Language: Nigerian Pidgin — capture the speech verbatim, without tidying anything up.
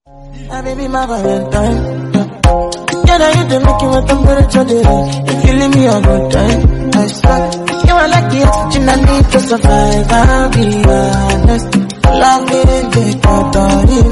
My baby, my Valentine. Yeah, now you the making my temperature dey rise. You killing me a good time. I swear, you are like the oxygen I need to survive. I'll be honest. Love me, take out all the